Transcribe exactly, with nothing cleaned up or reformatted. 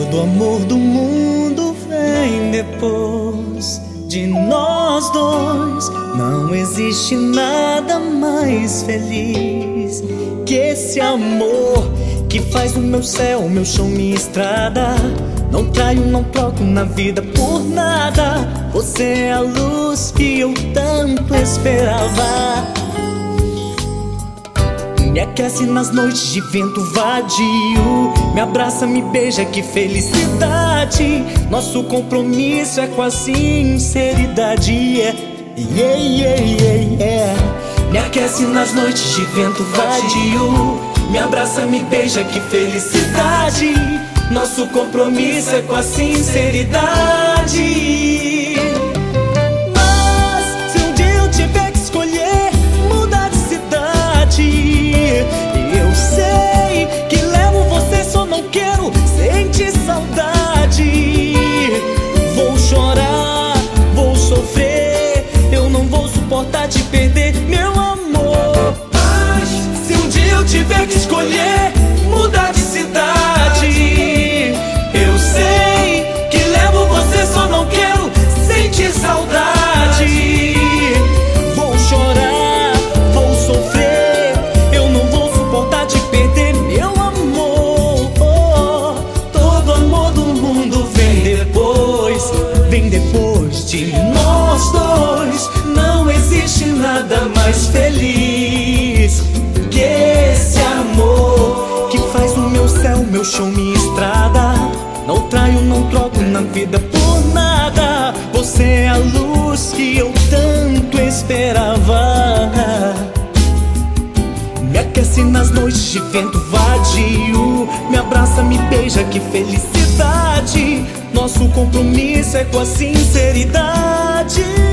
Todo amor do mundo vem depois de nós dois. Não existe nada mais feliz que esse amor que faz do meu céu, meu chão, minha estrada. Não traio, não troco na vida por nada. Você é a luz que eu tanto esperava. Me aquece nas noites de vento vadio. Me abraça, me beija, que felicidade. Nosso compromisso é com a sinceridade. Yeah, yeah, yeah, yeah, yeah. Me aquece nas noites de vento vadio. Me abraça, me beija, que felicidade. Nosso compromisso é com a sinceridade. Mas se um dia eu tiver que escolher mudar de cidade, eu sei que levo você, só não quero sentir saudade. Vou chorar, vou sofrer, eu não vou suportar te perder, meu amor. Mas se um dia eu tiver que escolher mudar de cidade, eu sei que levo você, só não quero sentir saudade. Vou chorar, vou sofrer, eu não vou suportar te perder, meu amor. Todo amor do mundo vem depois, vem depois de nós dois. Não existe nada mais feliz que esse amor que faz do meu céu, meu chão, minha estrada. Não traio, não troco na vida por nada. Você é a luz que eu tanto esperava. Me aquece nas noites de vento vadio. Me abraça, me beija, que felicidade. Nosso compromisso é com a sinceridade.